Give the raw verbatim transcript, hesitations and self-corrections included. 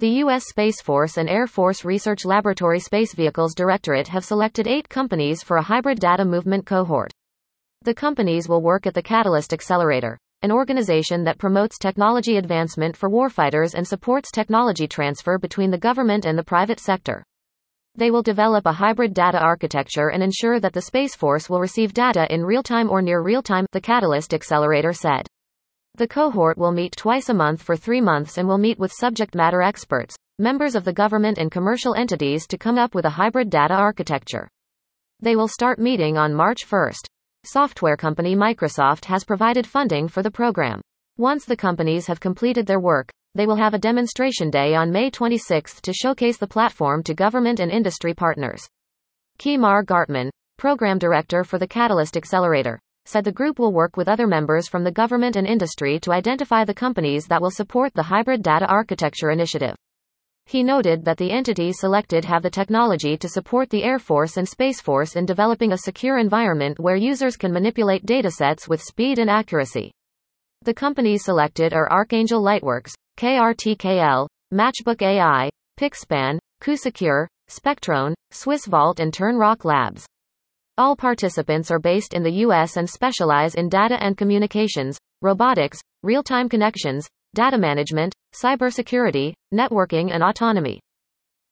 The U S Space Force and Air Force Research Laboratory Space Vehicles Directorate have selected eight companies for a hybrid data movement cohort. The companies will work at the Catalyst Accelerator, an organization that promotes technology advancement for warfighters and supports technology transfer between the government and the private sector. They will develop a hybrid data architecture and ensure that the Space Force will receive data in real-time or near real-time, the Catalyst Accelerator said. The cohort will meet twice a month for three months and will meet with subject matter experts, members of the government and commercial entities to come up with a hybrid data architecture. They will start meeting on March first. Software company Microsoft has provided funding for the program. Once the companies have completed their work, they will have a demonstration day on May twenty-sixth to showcase the platform to government and industry partners. Keemar Gartman, program director for the Catalyst Accelerator, said the group will work with other members from the government and industry to identify the companies that will support the hybrid data architecture initiative. He noted that the entities selected have the technology to support the Air Force and Space Force in developing a secure environment where users can manipulate datasets with speed and accuracy. The companies selected are Archangel Lightworks, K R T K L, Matchbook A I, PixSpan, QSecure, Spectron, SwissVault and Turnrock Labs. All participants are based in the U S and specialize in data and communications, robotics, real-time connections, data management, cybersecurity, networking and autonomy.